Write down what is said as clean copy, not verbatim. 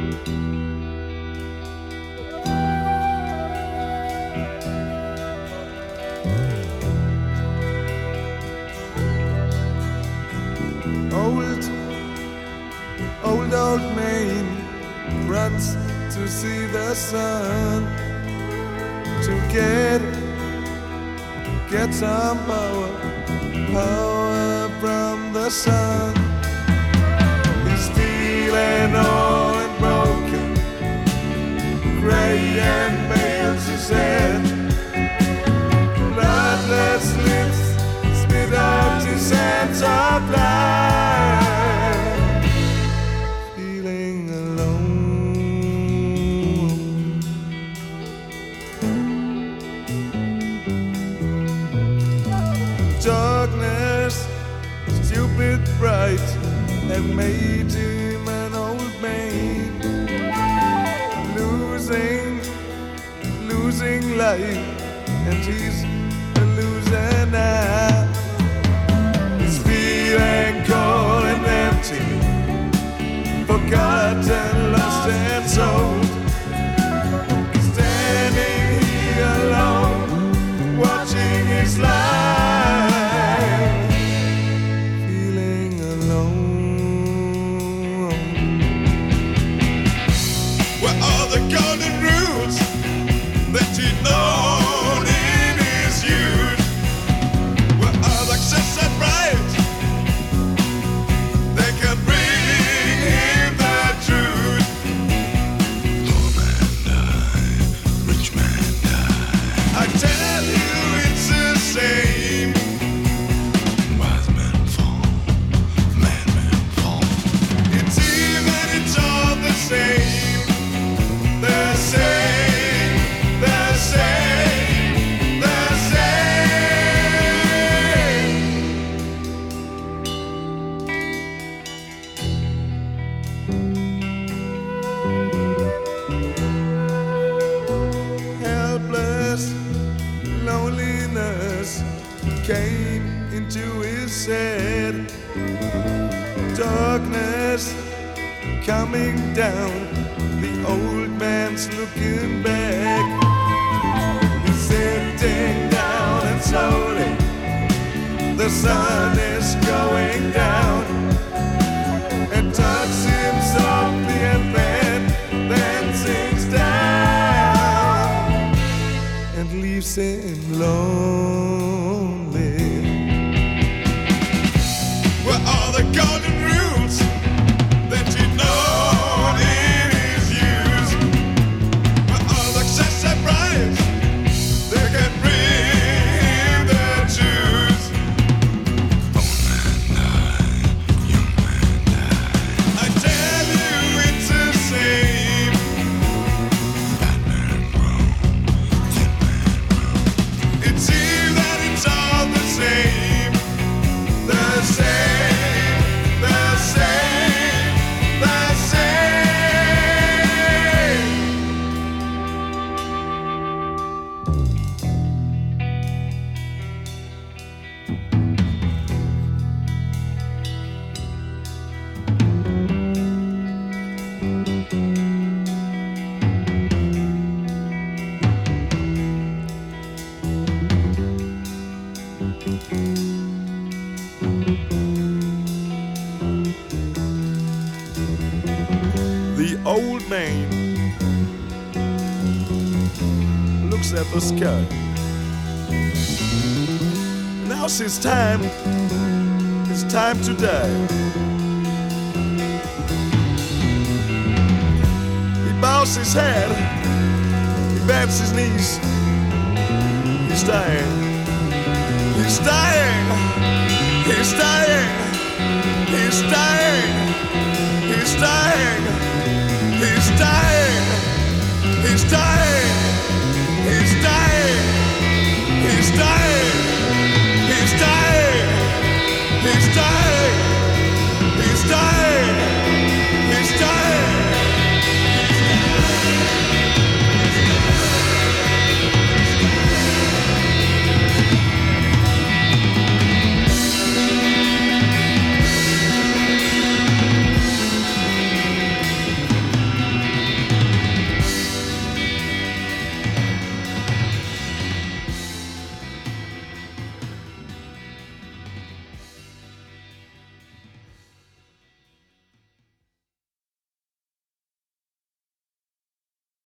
Old man runs to see the sun, to get some power from the sun. He's feeling old and broken, gray and bales his head. Bloodless lips spit out his hands of life. Darkness, stupid bright, had made him an old man, losing life, and he's a loser now. He's feeling cold and empty, forgotten, lost and sold. Standing here alone, watching his life. Loneliness came into his head. Darkness coming down. The old man's looking back. He's sitting down and slowly the sun is going down, and touches him softly and then sinks down and leaves him lonely. Where are the golden rules that you know in his youth? Where are the success and pride that can bring him the truth? Old man die, young man die. I tell you it's the same. Fat man grow, thin man grow. It seems that it's all the same. The same, the same, the same. The old man looks at the sky. Now's his time. It's time to die. He bows his head. He bends his knees. He's dying. He's dying. He's dying. He's dying.